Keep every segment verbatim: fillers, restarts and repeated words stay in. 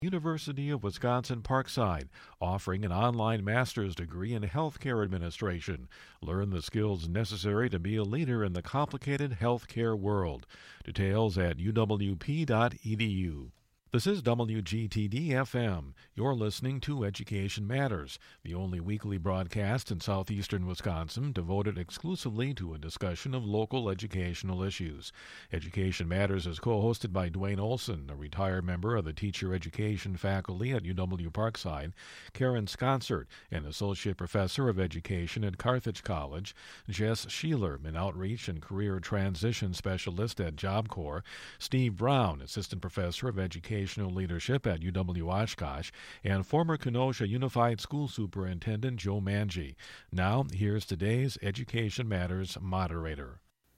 University of Wisconsin-Parkside, offering an online master's degree in healthcare administration. Learn the skills necessary to be a leader in the complicated healthcare world. Details at u w p dot e d u. This is W G T D F M. You're listening to Education Matters, the only weekly broadcast in southeastern Wisconsin devoted exclusively to a discussion of local educational issues. Education Matters is co-hosted by Dwayne Olson, a retired member of the teacher education faculty at U W-Parkside, Karen Sconsert, an associate professor of education at Carthage College, Jess Sheeler, an outreach and career transition specialist at Job Corps, Steve Brown, assistant professor of education leadership at U W-Oshkosh, and former Kenosha Unified School Superintendent Joe Manji. Now, here's today's Education Matters moderator.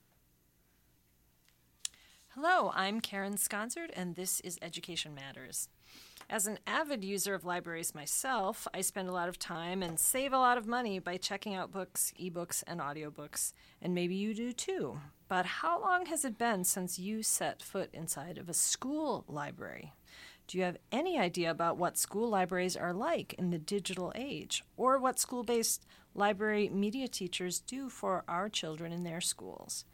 Hello, I'm Karen Sconsert, and this is Education Matters. As an avid user of libraries myself, I spend a lot of time and save a lot of money by checking out books, ebooks, and audiobooks, and maybe you do too. But how long has it been since you set foot inside of a school library? Do you have any idea about what school libraries are like in the digital age, or what school-based library media teachers do for our children in their schools?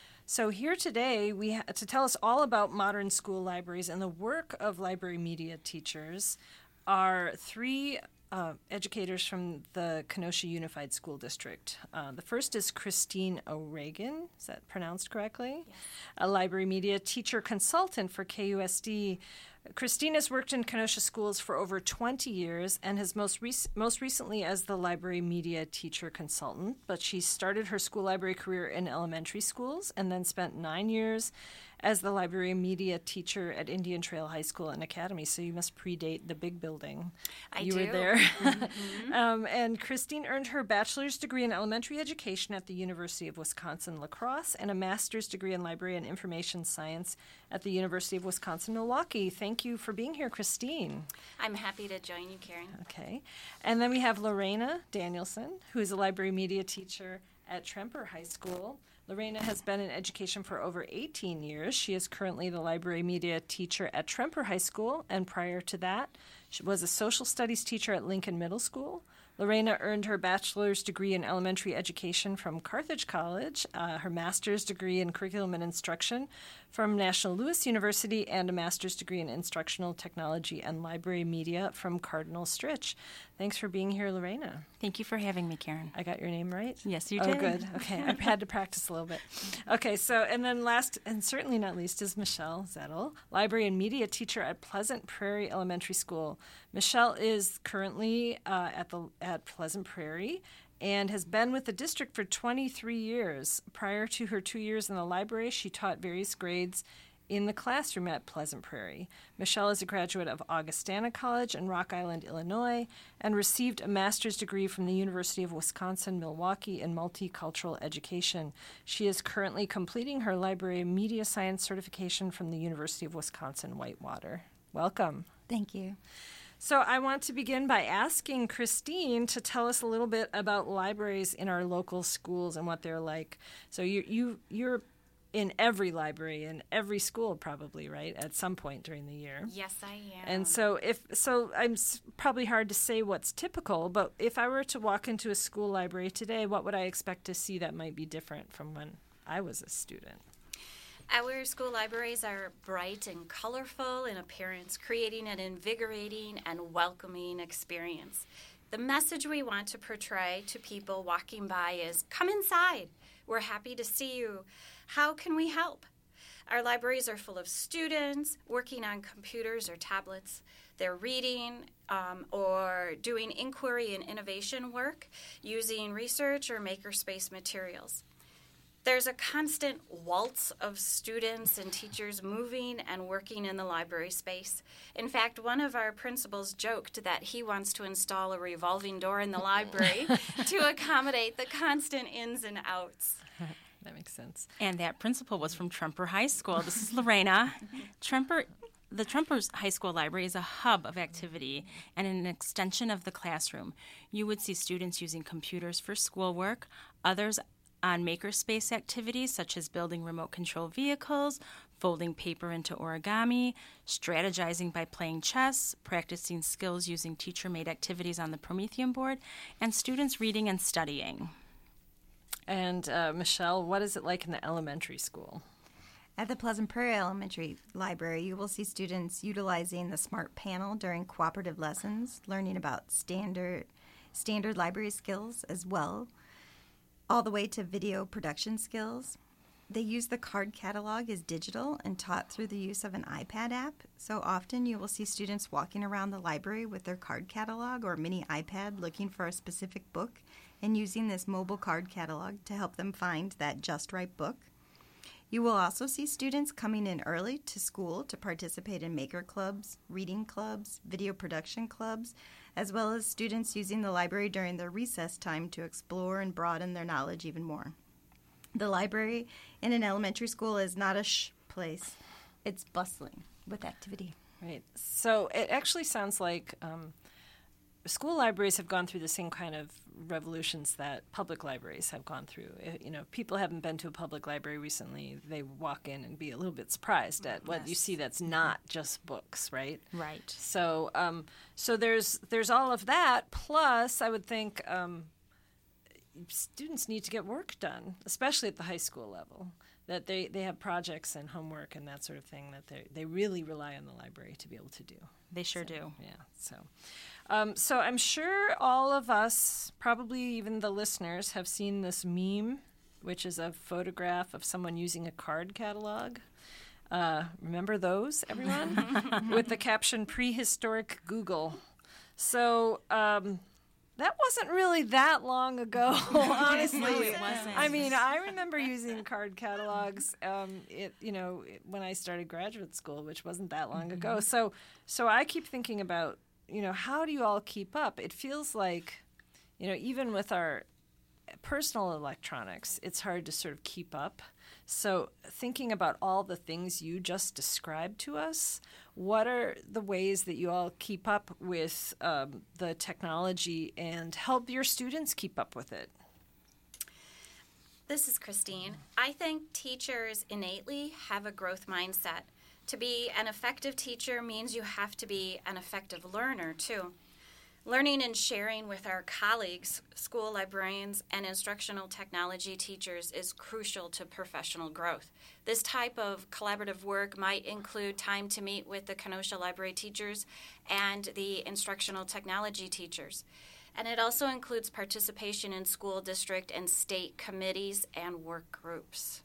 So here today we ha- to tell us all about modern school libraries and the work of library media teachers are three uh, educators from the Kenosha Unified School District. Uh, the first is Christine O'Regan. Is that pronounced correctly? Yes. A library media teacher consultant for K U S D. Christine has worked in Kenosha schools for over twenty years and has most rec- most recently as the library media teacher consultant, but she started her school library career in elementary schools and then spent nine years as the library media teacher at Indian Trail High School and Academy, so you must predate the big building. I you do. were there. Mm-hmm. um, and Christine earned her bachelor's degree in elementary education at the University of Wisconsin-La Crosse and a master's degree in library and information science at the University of Wisconsin-Milwaukee. Thank you for being here, Christine. I'm happy to join you, Karen. Okay. And then we have Lorena Danielson, who is a library media teacher at Tremper High School. Lorena has been in education for over eighteen years. She is currently the library media teacher at Tremper High School, and prior to that, she was a social studies teacher at Lincoln Middle School. Lorena earned her bachelor's degree in elementary education from Carthage College, uh, her master's degree in curriculum and instruction from National Louis University, and a master's degree in instructional technology and library media from Cardinal Stritch. Thanks for being here, Lorena. Thank you for having me, Karen. I got your name right? Yes, you oh, did. Oh, good. Okay, I've had to practice a little bit. Okay, so, and then last and certainly not least is Michelle Zettel, library and media teacher at Pleasant Prairie Elementary School. Michelle is currently uh, at the at Pleasant Prairie and has been with the district for twenty-three years. Prior to her two years in the library, she taught various grades in the classroom at Pleasant Prairie. Michelle is a graduate of Augustana College in Rock Island, Illinois, and received a master's degree from the University of Wisconsin-Milwaukee in multicultural education. She is currently completing her library media science certification from the University of Wisconsin-Whitewater. Welcome. Thank you. So I want to begin by asking Christine to tell us a little bit about libraries in our local schools and what they're like. So you, you, you're in every library in every school probably, right, at some point during the year. Yes, I am. And so if so I'm s- probably hard to say what's typical, but if I were to walk into a school library today, what would I expect to see that might be different from when I was a student? Our school libraries are bright and colorful in appearance, creating an invigorating and welcoming experience. The message we want to portray to people walking by is, come inside. We're happy to see you. How can we help? Our libraries are full of students working on computers or tablets. They're reading um, or doing inquiry and innovation work using research or makerspace materials. There's a constant waltz of students and teachers moving and working in the library space. In fact, one of our principals joked that he wants to install a revolving door in the library to accommodate the constant ins and outs. That makes sense. And that principal was from Tremper High School. This is Lorena. Tremper, the Tremper High School Library is a hub of activity and an extension of the classroom. You would see students using computers for schoolwork, others on makerspace activities such as building remote control vehicles, folding paper into origami, strategizing by playing chess, practicing skills using teacher-made activities on the Promethean board, and students reading and studying. And uh, Michelle, what is it like in the elementary school? At the Pleasant Prairie Elementary Library, you will see students utilizing the Smart Panel during cooperative lessons, learning about standard standard library skills as well, all the way to video production skills. They use the card catalog as digital and taught through the use of an iPad app. So often you will see students walking around the library with their card catalog or mini iPad looking for a specific book and using this mobile card catalog to help them find that just right book. You will also see students coming in early to school to participate in maker clubs, reading clubs, video production clubs, as well as students using the library during their recess time to explore and broaden their knowledge even more. The library in an elementary school is not a shh place. It's bustling with activity. Right. So it actually sounds like um, school libraries have gone through the same kind of revolutions that public libraries have gone through. You know, if people haven't been to a public library recently, they walk in and be a little bit surprised at what Yes. you see that's not just books, right? Right. So, um, so there's there's all of that. Plus, I would think um, students need to get work done, especially at the high school level. That they, they have projects and homework and that sort of thing that they they really rely on the library to be able to do. They sure So, do. Yeah. So, um, so I'm sure all of us, probably even the listeners, have seen this meme, which is a photograph of someone using a card catalog. Uh, remember those, everyone? With the caption "Prehistoric Google." So um, that wasn't really that long ago, honestly. No, it wasn't. I mean, I remember using card catalogs. Um, it, you know, it, when I started graduate school, which wasn't that long ago. So, so I keep thinking about, you know, how do you all keep up? It feels like, you know, even with our personal electronics, it's hard to sort of keep up. So thinking about all the things you just described to us, what are the ways that you all keep up with um, the technology and help your students keep up with it? This is Christine. I think teachers innately have a growth mindset. To be an effective teacher means you have to be an effective learner, too. Learning and sharing with our colleagues, school librarians, and instructional technology teachers is crucial to professional growth. This type of collaborative work might include time to meet with the Kenosha library teachers and the instructional technology teachers. And it also includes participation in school district and state committees and work groups.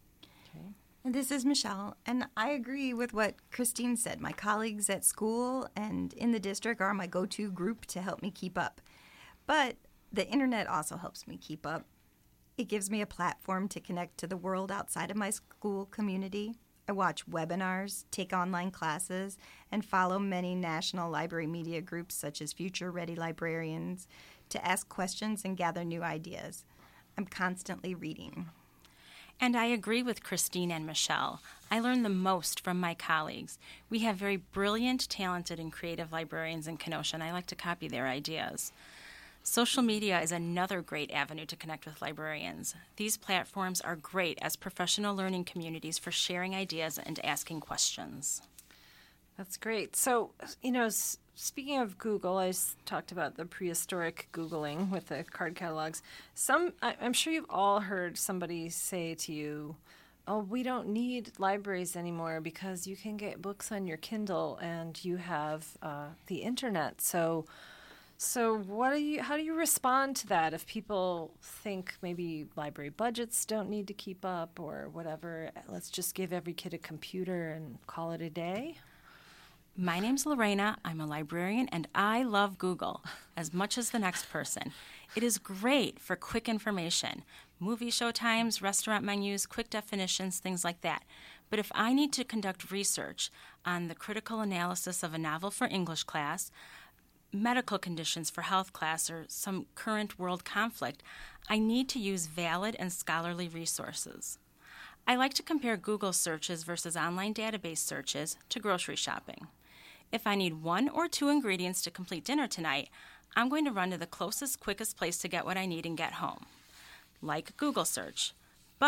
And this is Michelle, and I agree with what Christine said. My colleagues at school and in the district are my go-to group to help me keep up. But the internet also helps me keep up. It gives me a platform to connect to the world outside of my school community. I watch webinars, take online classes, and follow many national library media groups such as Future Ready Librarians to ask questions and gather new ideas. I'm constantly reading. And I agree with Christine and Michelle. I learn the most from my colleagues. We have very brilliant, talented, and creative librarians in Kenosha, and I like to copy their ideas. Social media is another great avenue to connect with librarians. These platforms are great as professional learning communities for sharing ideas and asking questions. That's great. So, you know, s- speaking of Google, I s- talked about the prehistoric Googling with the card catalogs. Some, I, I'm sure you've all heard somebody say to you, oh, we don't need libraries anymore because you can get books on your Kindle and you have uh, the internet. So, so what do you, how do you respond to that if people think maybe library budgets don't need to keep up or whatever? Let's just give every kid a computer and call it a day? My name's Lorena. I'm a librarian, and I love Google as much as the next person. It is great for quick information, movie show times, restaurant menus, quick definitions, things like that. But if I need to conduct research on the critical analysis of a novel for English class, medical conditions for health class, or some current world conflict, I need to use valid and scholarly resources. I like to compare Google searches versus online database searches to grocery shopping. If I need one or two ingredients to complete dinner tonight, I'm going to run to the closest, quickest place to get what I need and get home, like Google search. But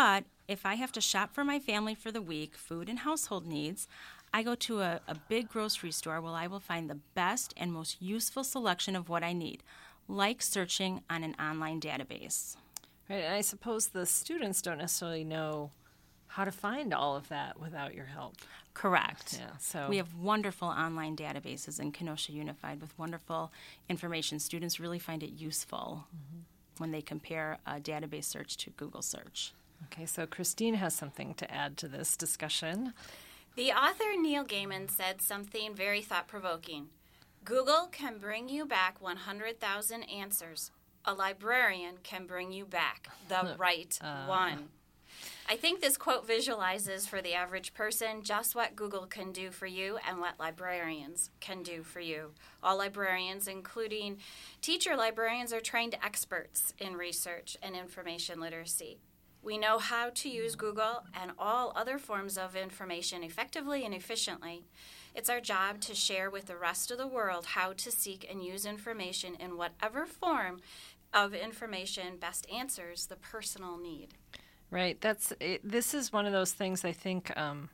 If I have to shop for my family for the week, food and household needs, I go to a, a big grocery store where I will find the best and most useful selection of what I need, like searching on an online database. Right, and I suppose the students don't necessarily know how to find all of that without your help. Correct. Yeah, so we have wonderful online databases in Kenosha Unified with wonderful information. Students really find it useful mm-hmm. when they compare a database search to Google search. Okay, so Christine has something to add to this discussion. The author Neil Gaiman said something very thought-provoking. Google can bring you back one hundred thousand answers. A librarian can bring you back the right uh. one. I think this quote visualizes for the average person just what Google can do for you and what librarians can do for you. All librarians, including teacher librarians, are trained experts in research and information literacy. We know how to use Google and all other forms of information effectively and efficiently. It's our job to share with the rest of the world how to seek and use information in whatever form of information best answers the personal need. Right. That's it, this is one of those things I think um,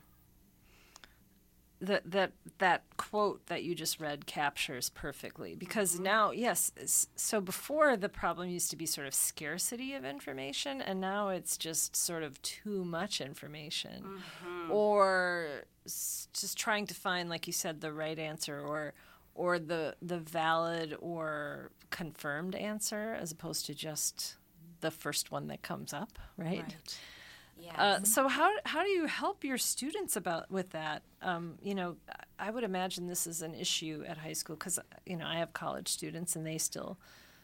that that that quote that you just read captures perfectly, because mm-hmm. now, yes, so before the problem used to be sort of scarcity of information, and now it's just sort of too much information, mm-hmm. or s- just trying to find, like you said, the right answer, or or the the valid or confirmed answer, as opposed to just the first one that comes up, right? Right. Yes. Uh, so how how do you help your students about with that? Um, you know, I would imagine this is an issue at high school because you know I have college students and they still.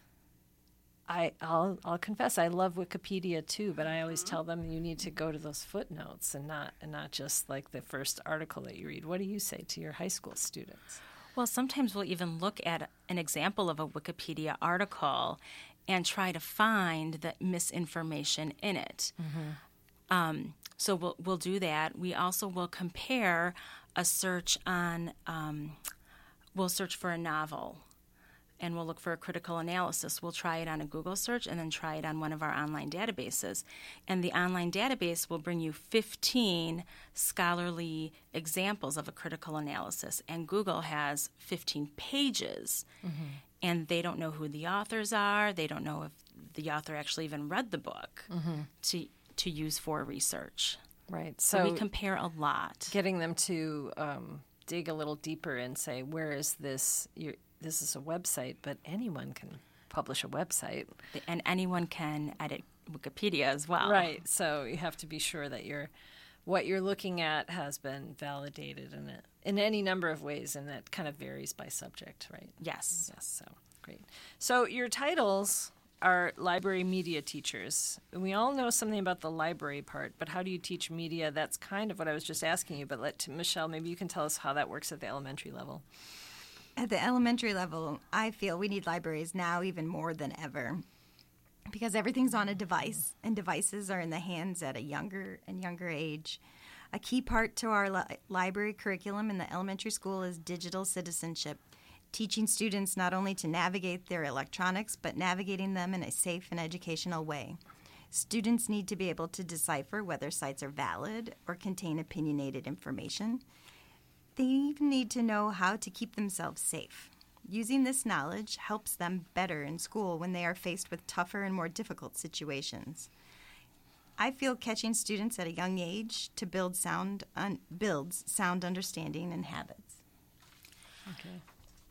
I I'll I'll confess I love Wikipedia too, but I always mm-hmm. tell them you need to go to those footnotes and not and not just like the first article that you read. What do you say to your high school students? Well, sometimes we'll even look at an example of a Wikipedia article and try to find the misinformation in it. Mm-hmm. Um, so we'll we'll do that. We also will compare a search on. Um, we'll search for a novel, and we'll look for a critical analysis. We'll try it on a Google search and then try it on one of our online databases. And the online database will bring you fifteen scholarly examples of a critical analysis, and Google has fifteen pages. Mm-hmm. And they don't know who the authors are. They don't know if the author actually even read the book mm-hmm. to to use for research. Right. So, so we compare a lot. Getting them to um, dig a little deeper and say, where is this? You're, this is a website, but anyone can publish a website. And anyone can edit Wikipedia as well. Right. So you have to be sure that you're, what you're looking at has been validated in it, in any number of ways, and that kind of varies by subject, right? Yes. Yes. So great. So your titles are library media teachers. We all know something about the library part, but how do you teach media? That's kind of what I was just asking you, but let Michelle, maybe you can tell us how that works at the elementary level. At the elementary level, I feel we need libraries now even more than ever because everything's on a device, and devices are in the hands at a younger and younger age. A key part to our li- library curriculum in the elementary school is digital citizenship, teaching students not only to navigate their electronics, but navigating them in a safe and educational way. Students need to be able to decipher whether sites are valid or contain opinionated information. They even need to know how to keep themselves safe. Using this knowledge helps them better in school when they are faced with tougher and more difficult situations. I feel catching students at a young age to build sound un- builds sound understanding and habits. Okay.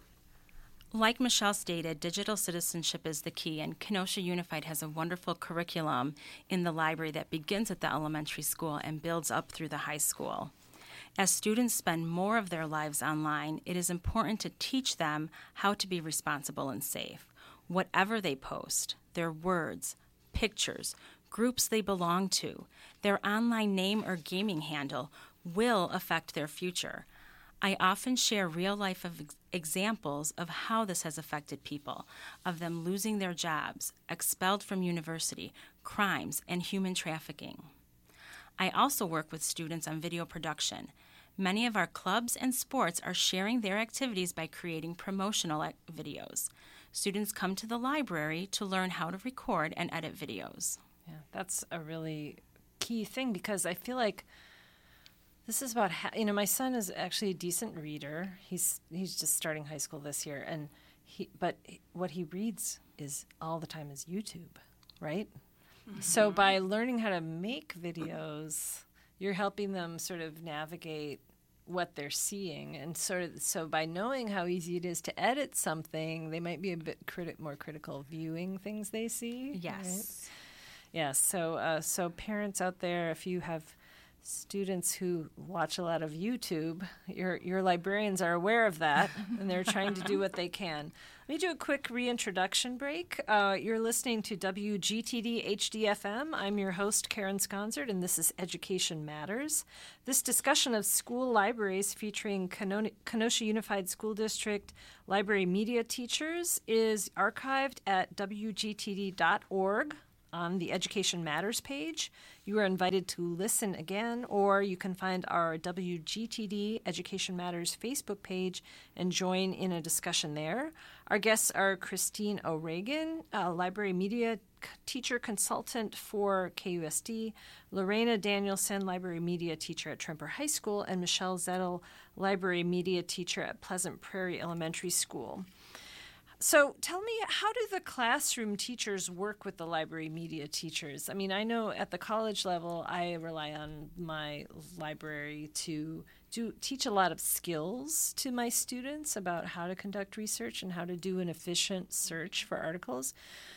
Like Michelle stated, digital citizenship is the key, and Kenosha Unified has a wonderful curriculum in the library that begins at the elementary school and builds up through the high school. As students spend more of their lives online, it is important to teach them how to be responsible and safe. Whatever they post, their words, pictures, groups they belong to, their online name or gaming handle will affect their future. I often share real-life ex- examples of how this has affected people, of them losing their jobs, expelled from university, crimes, and human trafficking. I also work with students on video production. Many of our clubs and sports are sharing their activities by creating promotional ac- videos. Students come to the library to learn how to record and edit videos. Yeah, that's a really key thing, because I feel like this is about, ha- you know, my son is actually a decent reader. He's he's just starting high school this year, and he but what he reads is all the time is YouTube, right? Mm-hmm. So by learning how to make videos, you're helping them sort of navigate what they're seeing, and sort of so by knowing how easy it is to edit something, they might be a bit criti- more critical viewing things they see. Yes. Right? Yes. So uh, so parents out there, if you have students who watch a lot of YouTube, your your librarians are aware of that, and they're trying to do what they can. Let me do a quick reintroduction break. Uh, you're listening to W G T D H D F M. I'm your host, Karen Sconzert, and this is Education Matters. This discussion of school libraries featuring Kenosha, Kenosha Unified School District library media teachers is archived at W G T D dot org. On the Education Matters page. You are invited to listen again, or you can find our W G T D Education Matters Facebook page and join in a discussion there. Our guests are Christine O'Regan, a library media teacher consultant for K U S D, Lorena Danielson, library media teacher at Tremper High School, and Michelle Zettel, library media teacher at Pleasant Prairie Elementary School. So tell me, how do the classroom teachers work with the library media teachers? I mean, I know at the college level, I rely on my library to do teach a lot of skills to my students about how to conduct research and how to do an efficient search for articles.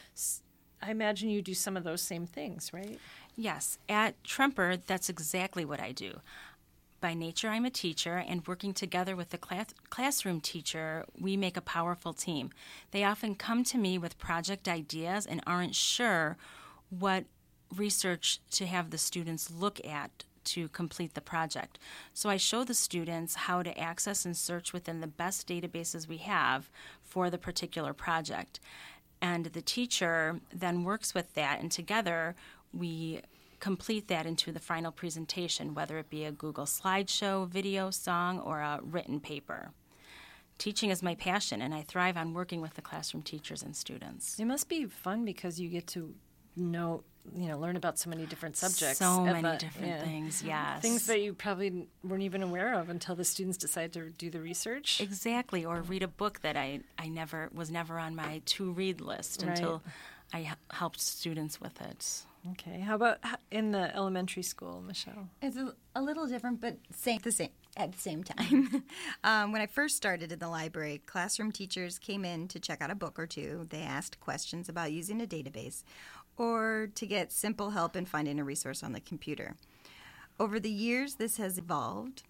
I imagine you do some of those same things, right? Yes. At Tremper, that's exactly what I do. By nature, I'm a teacher, and working together with the class- classroom teacher, we make a powerful team. They often come to me with project ideas and aren't sure what research to have the students look at to complete the project. So I show the students how to access and search within the best databases we have for the particular project. And the teacher then works with that, and together we complete that into the final presentation, whether it be a Google slideshow, video, song, or a written paper. Teaching is my passion, and I thrive on working with the classroom teachers and students. It must be fun because you get to know, you know, learn about so many different subjects. So uh, many but, different yeah. things, yes. Things that you probably weren't even aware of until the students decide to do the research. Exactly, or read a book that I, I never was never on my to-read list Right. until I h- helped students with it. Okay. How about h- in the elementary school, Michelle? It's a, a little different, but same, the same at the same time. um, when I first started in the library, classroom teachers came in to check out a book or two. They asked questions about using a database or to get simple help in finding a resource on the computer. Over the years, this has evolved.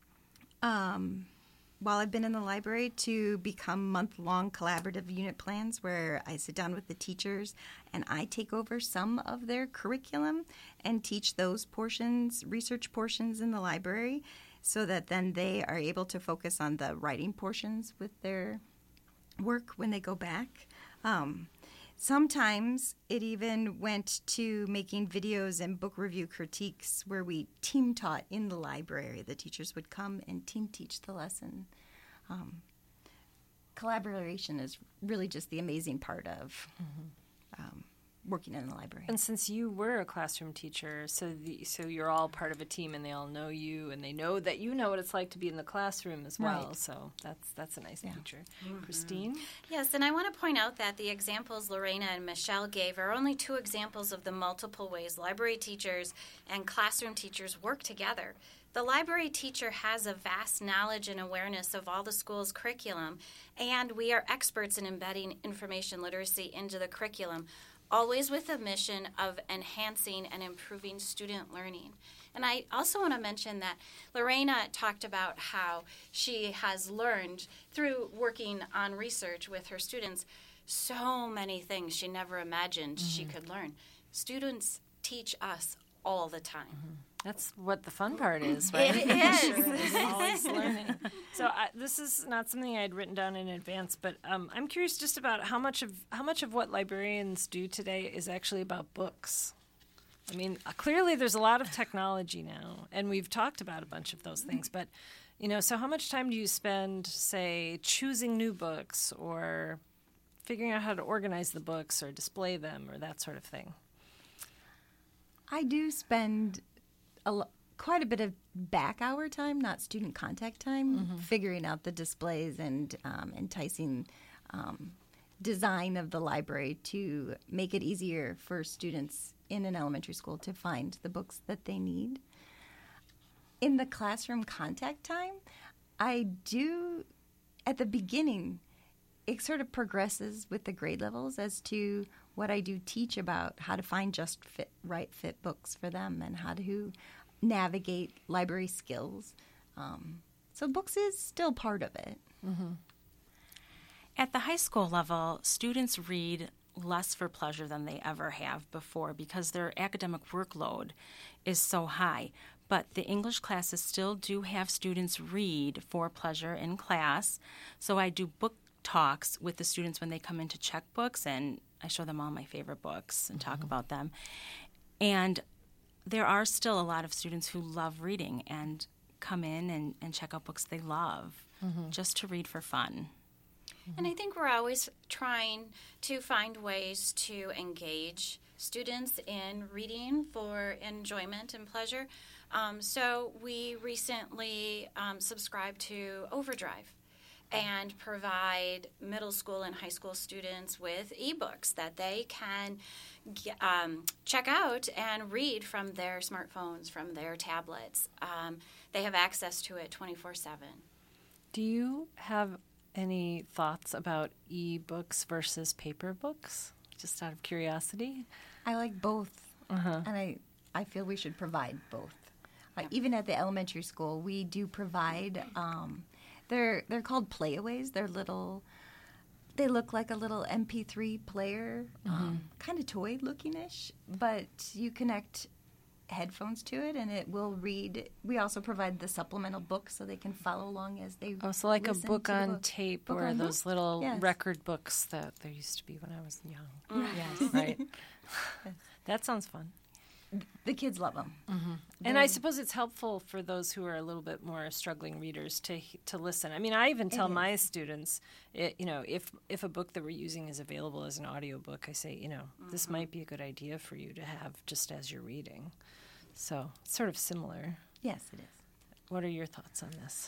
Um, while I've been in the library to become month-long collaborative unit plans where I sit down with the teachers and I take over some of their curriculum and teach those portions, research portions in the library, so that then they are able to focus on the writing portions with their work when they go back. Um, Sometimes it even went to making videos and book review critiques where we team taught in the library. The teachers would come and team teach the lesson. Um, collaboration is really just the amazing part of mm-hmm. um, working in the library. And since you were a classroom teacher, so the, so you're all part of a team, and they all know you, and they know that you know what it's like to be in the classroom as well. Right. So that's that's a nice Yeah. feature. Mm-hmm. Christine? Yes, and I want to point out that the examples Lorena and Michelle gave are only two examples of the multiple ways library teachers and classroom teachers work together. The library teacher has a vast knowledge and awareness of all the school's curriculum, and we are experts in embedding information literacy into the curriculum, always with a mission of enhancing and improving student learning. And I also want to mention that Lorena talked about how she has learned through working on research with her students so many things she never imagined mm-hmm. she could learn. Students teach us all the time. Mm-hmm. That's what the fun part is, right? It is. Sure, it's always learning. So I, this is not something I had written down in advance, but um, I'm curious just about how much of how much of what librarians do today is actually about books. I mean, uh, clearly there's a lot of technology now, and we've talked about a bunch of those things. But you know, so how much time do you spend, say, choosing new books or figuring out how to organize the books or display them or that sort of thing? I do spend a lo- quite a bit of back hour time, not student contact time, mm-hmm. figuring out the displays and um, enticing um, design of the library to make it easier for students in an elementary school to find the books that they need. In the classroom contact time, I do, at the beginning, it sort of progresses with the grade levels as to what I do teach about how to find just fit, right fit books for them and how to navigate library skills. Um, so books is still part of it. Mm-hmm. At the high school level, students read less for pleasure than they ever have before because their academic workload is so high. But the English classes still do have students read for pleasure in class. So I do book talks with the students when they come in to check books, and I show them all my favorite books and talk mm-hmm. about them. And there are still a lot of students who love reading and come in and, and check out books they love mm-hmm. just to read for fun. Mm-hmm. And I think we're always trying to find ways to engage students in reading for enjoyment and pleasure. Um, so we recently um, subscribed to Overdrive and provide middle school and high school students with ebooks that they can um, check out and read from their smartphones, from their tablets. Um, they have access to it twenty-four seven. Do you have any thoughts about ebooks versus paper books, just out of curiosity? I like both, uh-huh. and I, I feel we should provide both. Uh, even at the elementary school, we do provide... Um, They're they're called playaways. They're little. They look like a little M P three player, mm-hmm. um, kind of toy looking-ish. But you connect headphones to it, and it will read. We also provide the supplemental book so they can follow along as they. Oh, so like a book on book. tape, book or on those book? little Yes. record books that there used to be when I was young. Mm. Yes, right. Yes. That sounds fun. The kids love them. Mm-hmm. And I suppose it's helpful for those who are a little bit more struggling readers to to listen. I mean, I even tell my students, it, you know, if if a book that we're using is available as an audiobook, I say, you know, mm-hmm. this might be a good idea for you to have just as you're reading. So it's sort of similar. Yes, it is. What are your thoughts on this?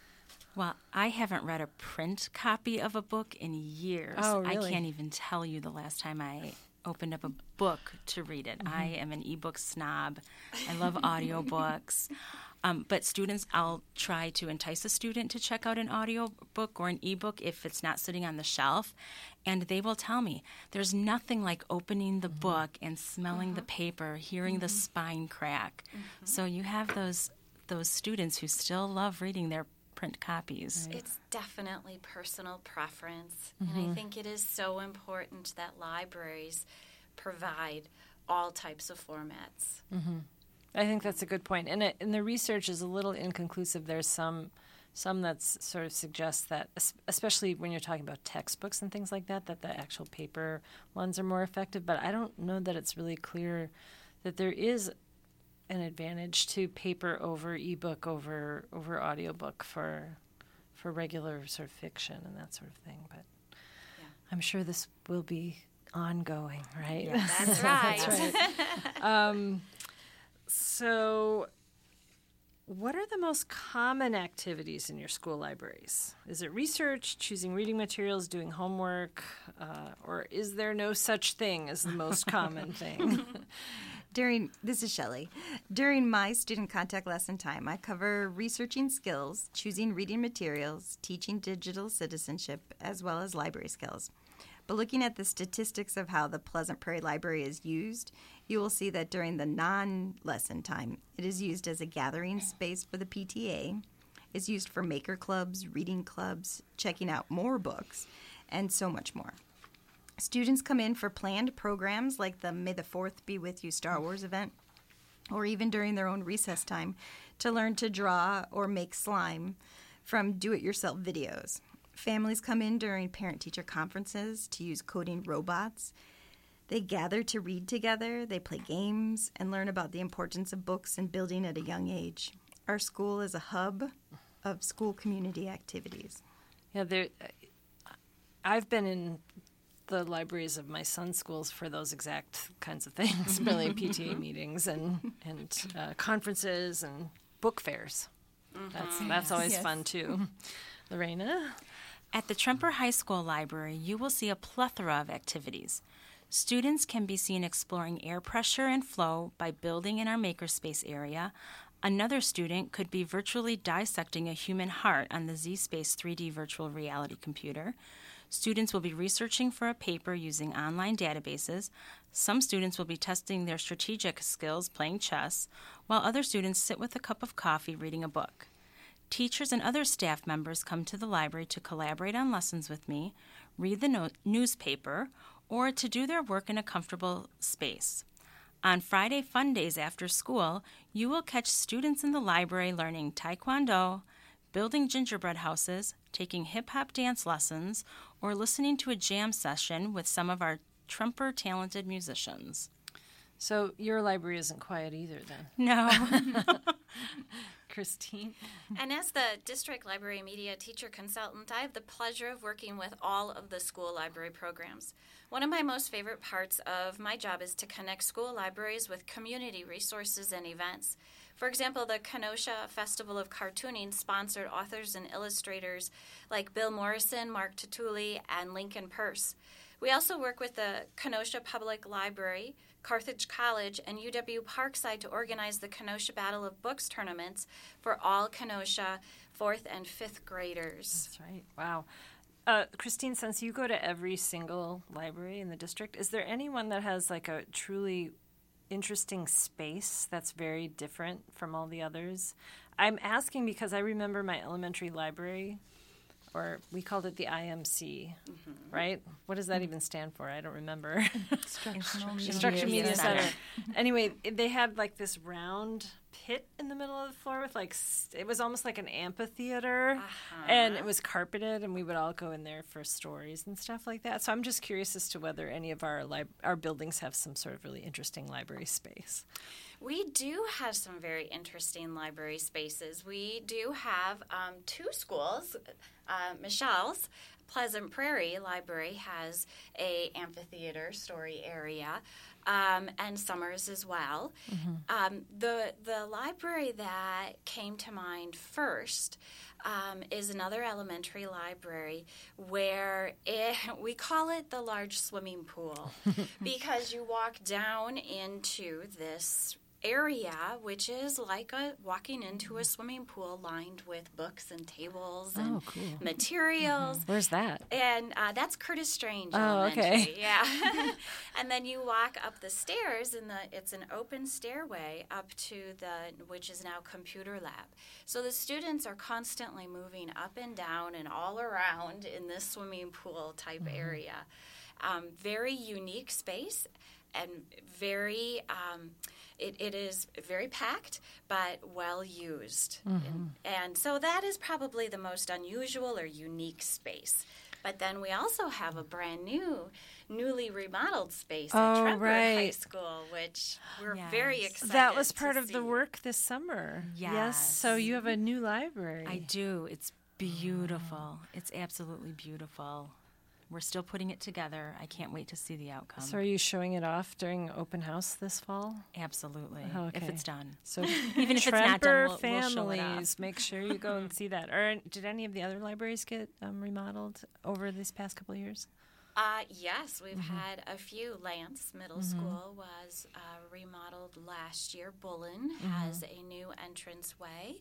Well, I haven't read a print copy of a book in years. Oh, really? I can't even tell you the last time I opened up a book to read it. Mm-hmm. I am an ebook snob. I love audiobooks. Um, but students, I'll try to entice a student to check out an audiobook or an ebook if it's not sitting on the shelf. And they will tell me, there's nothing like opening the mm-hmm. book and smelling mm-hmm. the paper, hearing mm-hmm. the spine crack. Mm-hmm. So you have those those students who still love reading their print copies. Right. It's definitely personal preference. Mm-hmm. And I think it is so important that libraries provide all types of formats. Mm-hmm. I think that's a good point. And, it, and the research is a little inconclusive. There's some some that sort of suggests that, especially when you're talking about textbooks and things like that, that the actual paper ones are more effective. But I don't know that it's really clear that there is an advantage to paper over ebook over over audiobook for for regular sort of fiction and that sort of thing. But yeah. I'm sure this will be ongoing, right? Yeah, that's right. That's right. um, so what are the most common activities in your school libraries? Is it research, choosing reading materials, doing homework, uh, or is there no such thing as the most common thing? During this is Shelley. During my student contact lesson time, I cover researching skills, choosing reading materials, teaching digital citizenship, as well as library skills. But looking at the statistics of how the Pleasant Prairie Library is used, you will see that during the non-lesson time, it is used as a gathering space for the P T A. It's used for maker clubs, reading clubs, checking out more books, and so much more. Students come in for planned programs like the May the fourth Be With You Star Wars event, or even during their own recess time to learn to draw or make slime from do-it-yourself videos. Families come in during parent-teacher conferences to use coding robots. They gather to read together, they play games, and learn about the importance of books and building at a young age. Our school is a hub of school community activities. Yeah, there. I've been in the libraries of my son's schools for those exact kinds of things, really P T A meetings and, and uh, conferences and book fairs. Mm-hmm. That's, that's always yes. fun, too. Lorena? At the Tremper High School Library, you will see a plethora of activities. Students can be seen exploring air pressure and flow by building in our makerspace area. Another student could be virtually dissecting a human heart on the Z-Space three D virtual reality computer. Students will be researching for a paper using online databases. Some students will be testing their strategic skills playing chess, while other students sit with a cup of coffee reading a book. Teachers and other staff members come to the library to collaborate on lessons with me, read the no- newspaper, or to do their work in a comfortable space. On Friday fun days after school, you will catch students in the library learning Taekwondo, building gingerbread houses, taking hip-hop dance lessons, or listening to a jam session with some of our Tremper talented musicians. So your library isn't quiet either, then? No. Christine? And as the District Library Media Teacher Consultant, I have the pleasure of working with all of the school library programs. One of my most favorite parts of my job is to connect school libraries with community resources and events. For example, the Kenosha Festival of Cartooning sponsored authors and illustrators like Bill Morrison, Mark Tutuli, and Lincoln Peirce. We also work with the Kenosha Public Library, Carthage College, and U W Parkside to organize the Kenosha Battle of Books tournaments for all Kenosha fourth and fifth graders. That's right. Wow. Uh, Christine, since you go to every single library in the district, is there anyone that has like a truly interesting space that's very different from all the others? I'm asking because I remember my elementary library, or we called it the I M C, mm-hmm. right? What does that even stand for? I don't remember. Instructional Instruction Media Center. Center. Anyway, they had like this round pit in the middle of the floor with like, st- it was almost like an amphitheater, uh-huh. and it was carpeted, and we would all go in there for stories and stuff like that. So I'm just curious as to whether any of our li- our buildings have some sort of really interesting library space. We do have some very interesting library spaces. We do have um, two schools. Uh, Michelle's Pleasant Prairie Library has a amphitheater story area, um, and Summers as well. Mm-hmm. Um, the the library that came to mind first um, is another elementary library where it, we call it the large swimming pool because you walk down into this area, which is like a walking into a swimming pool lined with books and tables and oh, cool. materials. Mm-hmm. Where's that? And uh, that's Curtis Strange oh, Elementary. Okay. Yeah. And then you walk up the stairs, and the it's an open stairway up to the, which is now Computer Lab. So the students are constantly moving up and down and all around in this swimming pool type mm-hmm. area. Um, very unique space and very... Um, It, it is very packed, but well used. Mm-hmm. And, and so that is probably the most unusual or unique space. But then we also have a brand new, newly remodeled space oh, at Tremper right. High School, which we're yes. very excited That was part to of see. the work this summer. Yes. yes. So you have a new library. I do. It's beautiful. It's absolutely beautiful. We're still putting it together. I can't wait to see the outcome. So are you showing it off during open house this fall? Absolutely, oh, okay. if it's done. So even if it's not done, we'll, families, we'll show it off. make sure you go and see that. Or did any of the other libraries get um, remodeled over these past couple of years? Uh, yes, we've mm-hmm. had a few. Lance Middle mm-hmm. School was uh, remodeled last year. Bullen mm-hmm. has a new entranceway.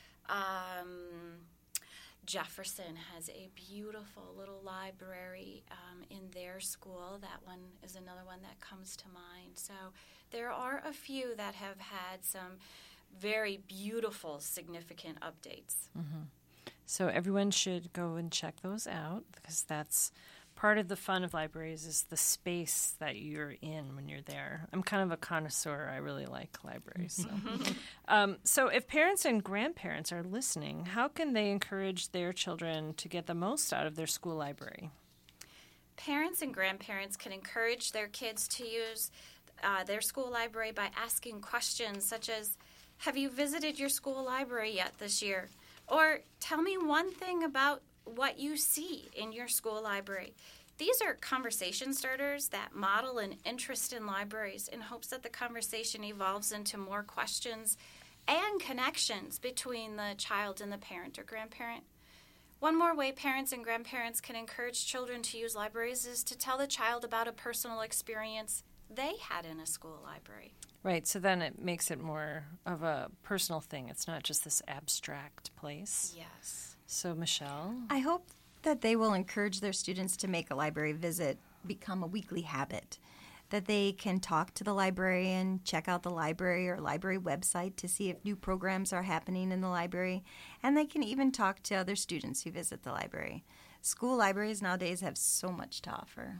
Um... Jefferson has a beautiful little library um, in their school. That one is another one that comes to mind. So there are a few that have had some very beautiful, significant updates. Mm-hmm. So everyone should go and check those out because that's part of the fun of libraries is the space that you're in when you're there. I'm kind of a connoisseur. I really like libraries. So. um, so if parents and grandparents are listening, how can they encourage their children to get the most out of their school library? Parents and grandparents can encourage their kids to use uh, their school library by asking questions such as, have you visited your school library yet this year? Or tell me one thing about what you see in your school library. These are conversation starters that model an interest in libraries in hopes that the conversation evolves into more questions and connections between the child and the parent or grandparent. One more way parents and grandparents can encourage children to use libraries is to tell the child about a personal experience they had in a school library. Right, so then it makes it more of a personal thing. It's not just this abstract place. Yes. So, Michelle? I hope that they will encourage their students to make a library visit become a weekly habit, that they can talk to the librarian, check out the library or library website to see if new programs are happening in the library, and they can even talk to other students who visit the library. School libraries nowadays have so much to offer.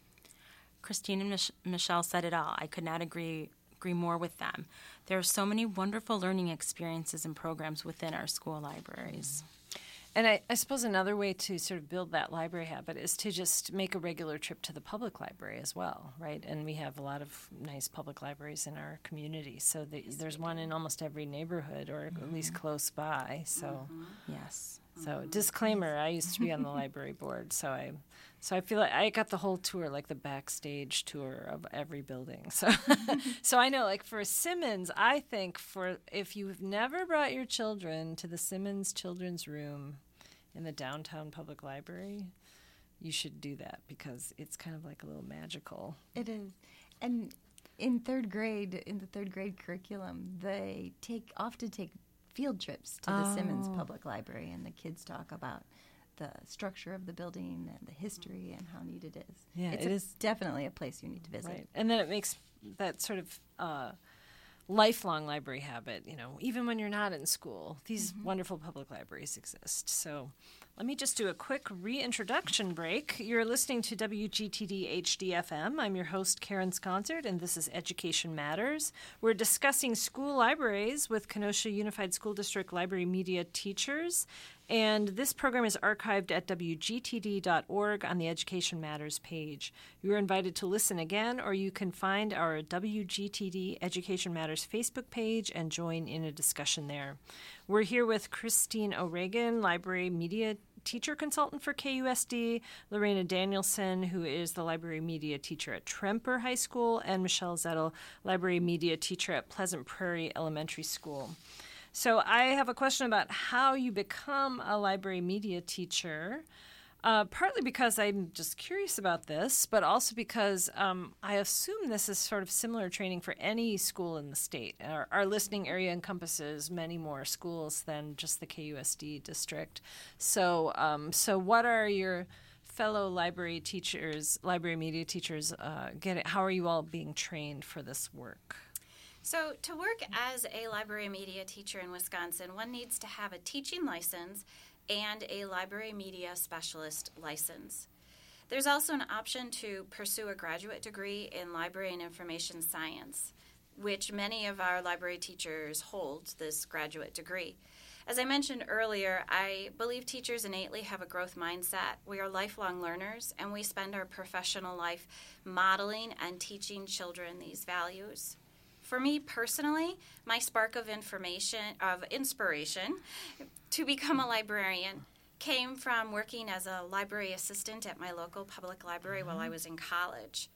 Christine and Mich- Michelle said it all. I could not agree agree more with them. There are so many wonderful learning experiences and programs within our school libraries. And I, I suppose another way to sort of build that library habit is to just make a regular trip to the public library as well, right? And we have a lot of nice public libraries in our community. So the, there's one in almost every neighborhood or mm-hmm. at least close by. So, mm-hmm. yes. So mm-hmm. disclaimer, I used to be on the library board, so I so I feel like I got the whole tour, like the backstage tour of every building. So so I know, like for Simmons, I think for if you've never brought your children to the Simmons Children's Room in the downtown public library, you should do that because it's kind of like a little magical. It is. And in third grade, in the third grade curriculum, they take often take field trips to the Oh. Simmons Public Library, and the kids talk about the structure of the building and the history and how neat it is. Yeah, it's it a- is definitely a place you need to visit. Right. And then it makes that sort of uh, lifelong library habit, you know, even when you're not in school, these mm-hmm. wonderful public libraries exist. So let me just do a quick reintroduction break. You're listening to W G T D H D F M. I'm your host, Karen Sconsard, and this is Education Matters. We're discussing school libraries with Kenosha Unified School District library media teachers. And this program is archived at W G T D dot org on the Education Matters page. You are invited to listen again, or you can find our W G T D Education Matters Facebook page and join in a discussion there. We're here with Christine O'Regan, library media teacher consultant for K U S D, Lorena Danielson, who is the library media teacher at Tremper High School, and Michelle Zettel, library media teacher at Pleasant Prairie Elementary School. So I have a question about how you become a library media teacher, uh, partly because I'm just curious about this, but also because um, I assume this is sort of similar training for any school in the state. Our, our listening area encompasses many more schools than just the K U S D district. So, um, so what are your fellow library teachers, library media teachers, uh, get it? How are you all being trained for this work? So to work as a library media teacher in Wisconsin, one needs to have a teaching license and a library media specialist license. There's also an option to pursue a graduate degree in library and information science, which many of our library teachers hold this graduate degree. As I mentioned earlier, I believe teachers innately have a growth mindset. We are lifelong learners, and we spend our professional life modeling and teaching children these values. For me personally, my spark of information, of inspiration to become a librarian came from working as a library assistant at my local public library mm-hmm. while I was in college.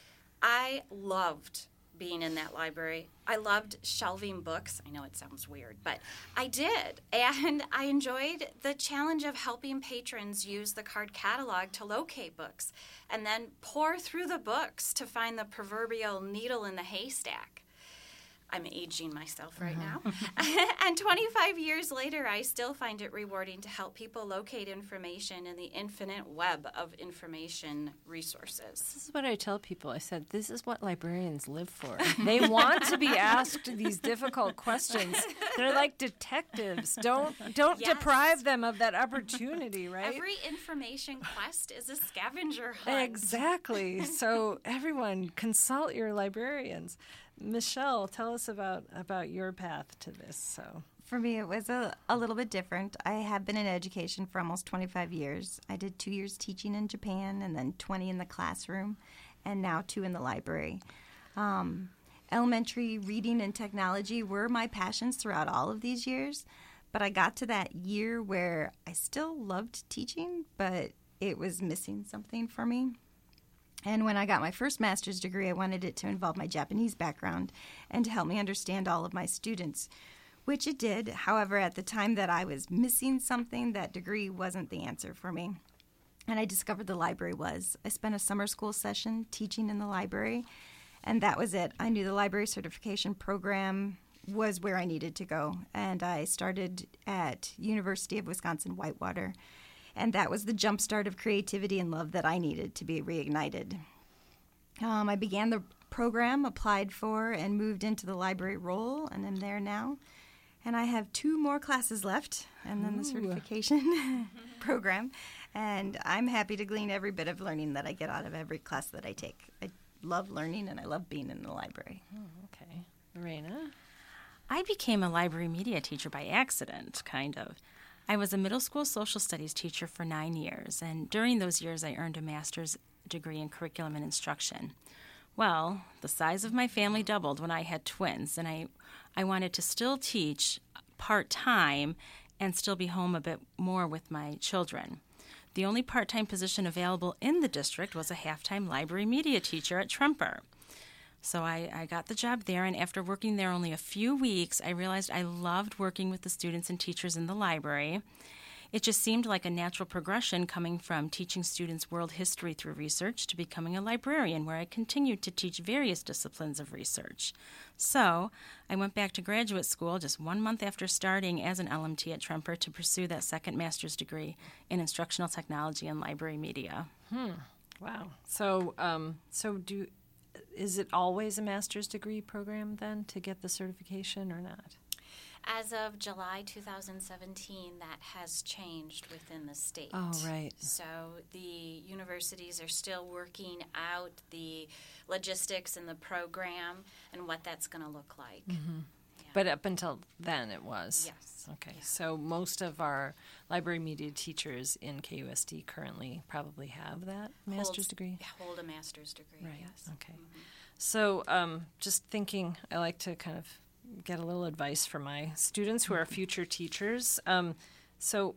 I loved being in that library. I loved shelving books. I know it sounds weird, but I did. And I enjoyed the challenge of helping patrons use the card catalog to locate books and then pour through the books to find the proverbial needle in the haystack. I'm aging myself right Uh-huh. now. And twenty-five years later, I still find it rewarding to help people locate information in the infinite web of information resources. This is what I tell people. I said, this is what librarians live for. They want to be asked these difficult questions. They're like detectives. Don't don't Yes. deprive them of that opportunity, right? Every information quest is a scavenger hunt. Exactly. So everyone, consult your librarians. Michelle, tell us about, about your path to this. So For me, it was a, a little bit different. I have been in education for almost twenty-five years. I did two years teaching in Japan and then twenty in the classroom, and now two in the library. Um, elementary reading and technology were my passions throughout all of these years, but I got to that year where I still loved teaching, but it was missing something for me. And when I got my first master's degree, I wanted it to involve my Japanese background and to help me understand all of my students, which it did. However, at the time that I was missing something, that degree wasn't the answer for me. And I discovered the library was. I spent a summer school session teaching in the library, and that was it. I knew the library certification program was where I needed to go. And I started at University of Wisconsin-Whitewater. And that was the jumpstart of creativity and love that I needed to be reignited. Um, I began the program, applied for, and moved into the library role, and I'm there now. And I have two more classes left, and then the certification program. And I'm happy to glean every bit of learning that I get out of every class that I take. I love learning, and I love being in the library. Oh, okay. Lorena? I became a library media teacher by accident, kind of. I was a middle school social studies teacher for nine years, and during those years I earned a master's degree in curriculum and instruction. Well, the size of my family doubled when I had twins, and I, I wanted to still teach part-time and still be home a bit more with my children. The only part-time position available in the district was a half-time library media teacher at Tremper. So I, I got the job there, and after working there only a few weeks, I realized I loved working with the students and teachers in the library. It just seemed like a natural progression coming from teaching students world history through research to becoming a librarian, where I continued to teach various disciplines of research. So I went back to graduate school just one month after starting as an L M T at Tremper to pursue that second master's degree in instructional technology and library media. Hmm. Wow. So, um, so do... Is it always a master's degree program then to get the certification or not? As of July two thousand seventeen, that has changed within the state. Oh, right. So the universities are still working out the logistics and the program and what that's going to look like. Mm-hmm. Yeah. But up until then it was? Yes. Okay. Yeah. So most of our library media teachers in K U S D currently probably have that master's Holds, degree? Hold a master's degree, Right. yes. Okay. Mm-hmm. So um, just thinking, I like to kind of get a little advice from my students who are future teachers. Um, so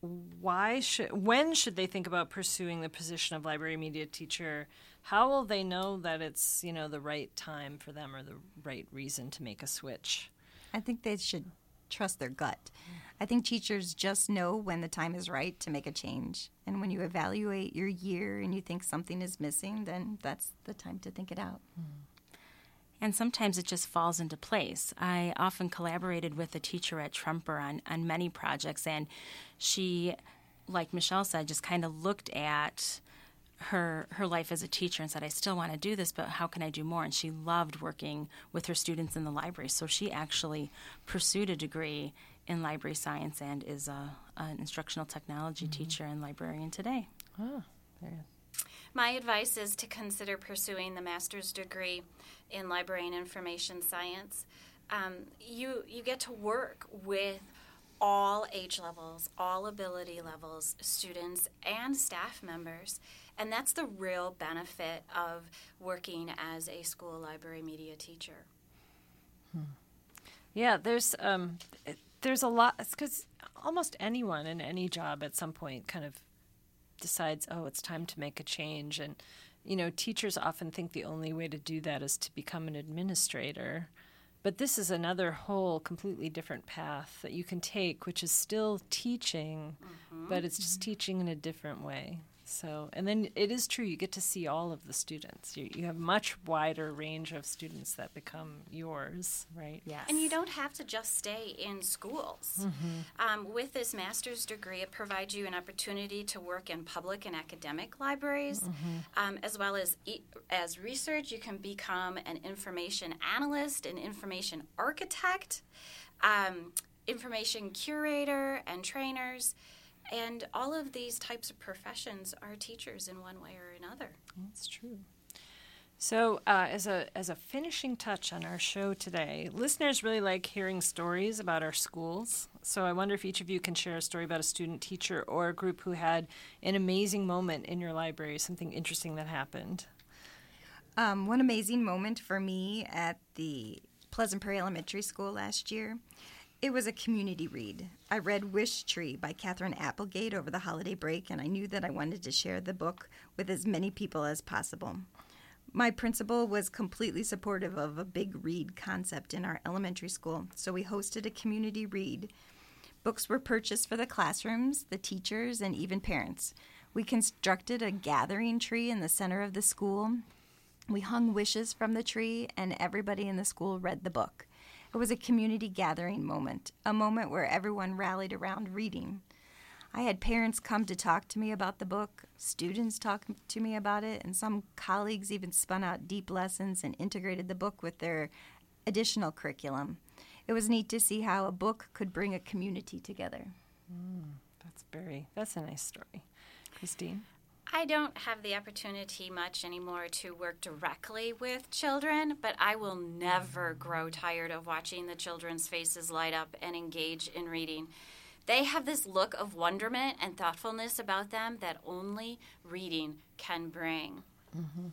why should, when should they think about pursuing the position of library media teacher? How will they know that it's, you know, the right time for them or the right reason to make a switch? I think they should trust their gut. I think teachers just know when the time is right to make a change. And when you evaluate your year and you think something is missing, then that's the time to think it out. And sometimes it just falls into place. I often collaborated with a teacher at Tremper on, on many projects, and she, like Michelle said, just kind of looked at her her life as a teacher and said, I still want to do this, but how can I do more? And she loved working with her students in the library. So she actually pursued a degree in library science and is a, an instructional technology mm-hmm. teacher and librarian today. Oh, there. My advice is to consider pursuing the master's degree in library and information science. Um, you you get to work with all age levels, all ability levels, students and staff members, and that's the real benefit of working as a school library media teacher. Hmm. Yeah, there's um, there's a lot, because almost anyone in any job at some point kind of decides, oh, it's time to make a change. And, you know, teachers often think the only way to do that is to become an administrator. But this is another whole completely different path that you can take, which is still teaching, mm-hmm. but it's just teaching in a different way. So, and then it is true, you get to see all of the students. You, you have a much wider range of students that become yours, right? Yes. And you don't have to just stay in schools. Mm-hmm. Um, with this master's degree, it provides you an opportunity to work in public and academic libraries, mm-hmm. um, as well as e- as research. You can become an information analyst, an information architect, um, information curator, and trainers. And all of these types of professions are teachers in one way or another. That's true. So uh, as a as a finishing touch on our show today, listeners really like hearing stories about our schools. So I wonder if each of you can share a story about a student, teacher, or a group who had an amazing moment in your library, something interesting that happened. Um, one amazing moment for me at the Pleasant Prairie Elementary School last year, it was a community read. I read Wish Tree by Catherine Applegate over the holiday break, and I knew that I wanted to share the book with as many people as possible. My principal was completely supportive of a big read concept in our elementary school, so we hosted a community read. Books were purchased for the classrooms, the teachers, and even parents. We constructed a gathering tree in the center of the school. We hung wishes from the tree, and everybody in the school read the book. It was a community gathering moment, a moment where everyone rallied around reading. I had parents come to talk to me about the book, students talk to me about it, and some colleagues even spun out deep lessons and integrated the book with their additional curriculum. It was neat to see how a book could bring a community together. Mm, that's very, that's a nice story. Christine? I don't have the opportunity much anymore to work directly with children, but I will never grow tired of watching the children's faces light up and engage in reading. They have this look of wonderment and thoughtfulness about them that only reading can bring. Mm-hmm.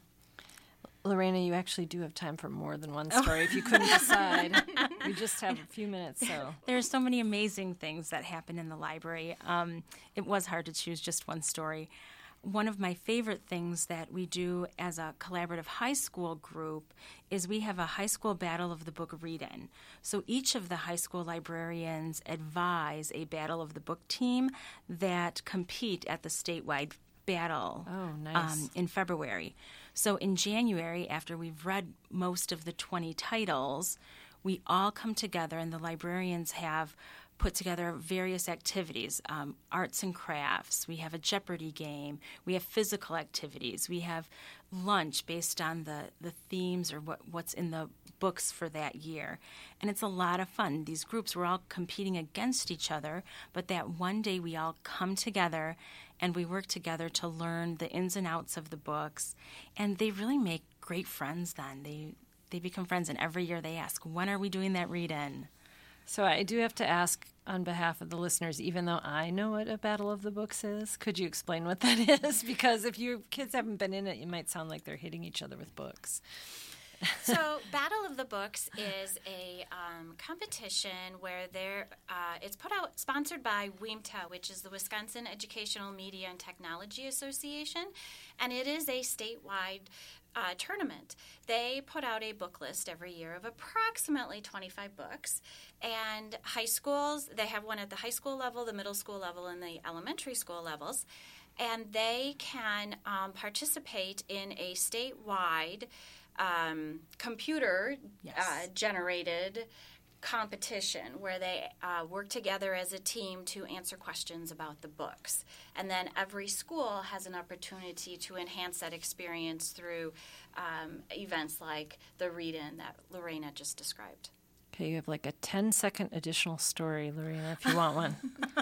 Lorena, you actually do have time for more than one story. Oh. If you couldn't decide, we just have a few minutes. So there are so many amazing things that happen in the library. Um, it was hard to choose just one story. One of my favorite things that we do as a collaborative high school group is we have a high school Battle of the Book read-in. So each of the high school librarians advise a Battle of the Book team that compete at the statewide battle oh, nice. um, in February. So in January, after we've read most of the twenty titles, we all come together and the librarians have put together various activities, um, arts and crafts. We have a Jeopardy game. We have physical activities. We have lunch based on the, the themes or what, what's in the books for that year. And it's a lot of fun. These groups, we're all competing against each other, but that one day we all come together and we work together to learn the ins and outs of the books. And they really make great friends then. They, they become friends, and every year they ask, when are we doing that read-in? So I do have to ask on behalf of the listeners, even though I know what a Battle of the Books is, could you explain what that is? Because if you kids haven't been in it, it might sound like they're hitting each other with books. So Battle of the Books is a um, competition where there uh, it's put out, sponsored by W E M T A, which is the Wisconsin Educational Media and Technology Association, and it is a statewide Uh, tournament. They put out a book list every year of approximately twenty-five books, and high schools, they have one at the high school level, the middle school level, and the elementary school levels, and they can um, participate in a statewide um, computer yes. uh, generated competition where they uh, work together as a team to answer questions about the books. And then every school has an opportunity to enhance that experience through um, events like the read-in that Lorena just described. Okay, you have like a ten-second additional story, Lorena, if you want one.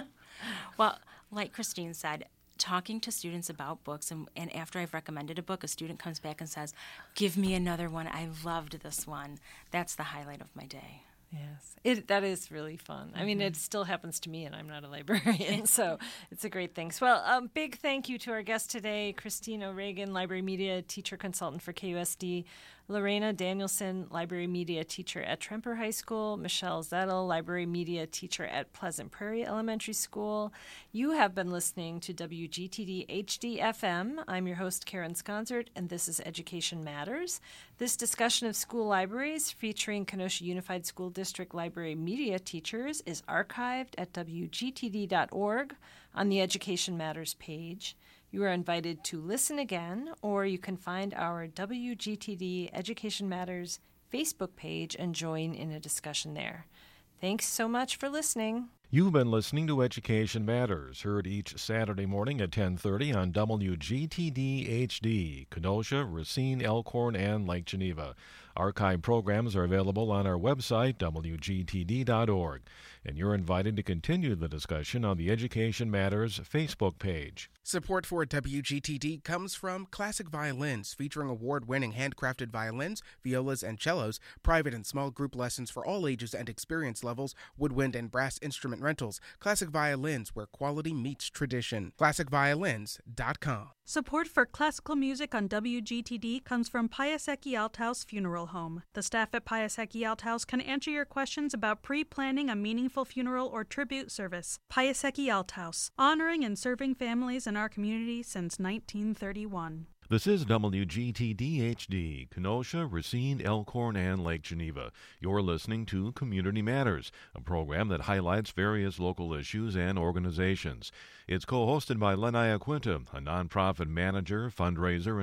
Well, like Christine said, talking to students about books, and, and after I've recommended a book, a student comes back and says, give me another one. I loved this one. That's the highlight of my day. Yes, it that is really fun. I mean, it still happens to me, and I'm not a librarian, so it's a great thing. So, well, um, big thank you to our guest today, Christine O'Regan, Library Media Teacher Consultant for K U S D, Lorena Danielson, Library Media Teacher at Tremper High School, Michelle Zettel, Library Media Teacher at Pleasant Prairie Elementary School. You have been listening to W G T D H D F M. I'm your host, Karen Sconzert, and this is Education Matters. This discussion of school libraries featuring Kenosha Unified School District Library Media Teachers is archived at W G T D dot org on the Education Matters page. You are invited to listen again, or you can find our W G T D Education Matters Facebook page and join in a discussion there. Thanks so much for listening. You've been listening to Education Matters, heard each Saturday morning at ten thirty on W G T D H D, Kenosha, Racine, Elkhorn, and Lake Geneva. Archive programs are available on our website, W G T D dot org, and you're invited to continue the discussion on the Education Matters Facebook page. Support for W G T D comes from Classic Violins, featuring award-winning handcrafted violins, violas, and cellos, private and small group lessons for all ages and experience levels, woodwind and brass instrument rentals. Classic Violins, where quality meets tradition. classic violins dot com. Support for classical music on W G T D comes from Piasecki Althouse Funeral Home. The staff at Piasecki Althouse can answer your questions about pre-planning a meaningful meaningful funeral or tribute service. Piasecki Althouse, honoring and serving families in our community since nineteen thirty-one. This is W G T D H D, Kenosha, Racine, Elkhorn, and Lake Geneva. You're listening to Community Matters, a program that highlights various local issues and organizations. It's co-hosted by Lenaya Quinta, a nonprofit manager, fundraiser, and